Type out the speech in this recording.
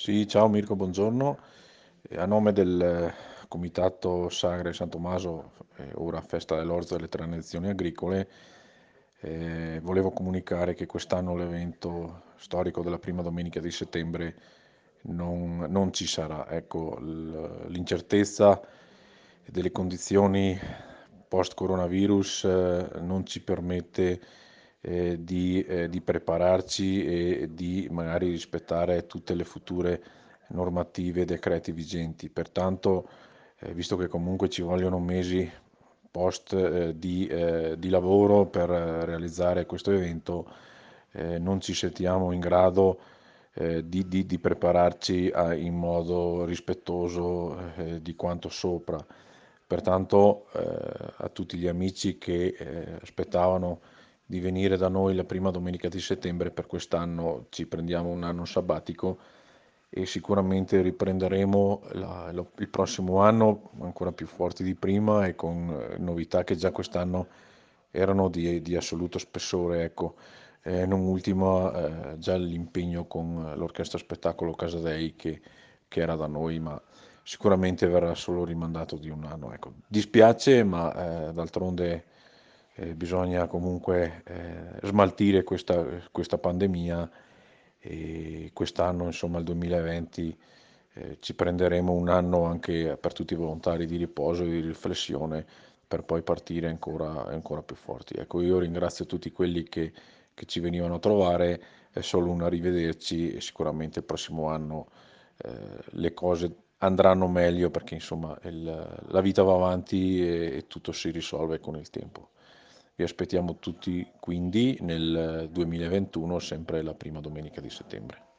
Sì, ciao Mirko, buongiorno. A nome del Comitato Sagre San Tommaso, ora festa dell'Orzo delle Transizioni Agricole, volevo comunicare che quest'anno l'evento storico della prima domenica di settembre non ci sarà. Ecco, l'incertezza delle condizioni post-coronavirus non ci permette di prepararci e di magari rispettare tutte le future normative e decreti vigenti. Pertanto, visto che comunque ci vogliono mesi post di lavoro per realizzare questo evento, non ci sentiamo in grado di prepararci in modo rispettoso di quanto sopra. Pertanto, a tutti gli amici che aspettavano di venire da noi la prima domenica di settembre, per quest'anno ci prendiamo un anno sabbatico e sicuramente riprenderemo il prossimo anno ancora più forti di prima e con novità che già quest'anno erano di assoluto spessore, ecco. Non ultima già l'impegno con l'orchestra spettacolo Casadei che era da noi, ma sicuramente verrà solo rimandato di un anno, ecco. Dispiace, ma d'altronde bisogna comunque smaltire questa pandemia e quest'anno, insomma, il 2020, ci prenderemo un anno anche per tutti i volontari di riposo e di riflessione per poi partire ancora più forti. Ecco, io ringrazio tutti quelli che ci venivano a trovare, è solo un arrivederci e sicuramente il prossimo anno le cose andranno meglio perché insomma la vita va avanti e tutto si risolve con il tempo. Vi aspettiamo tutti quindi nel 2021, sempre la prima domenica di settembre.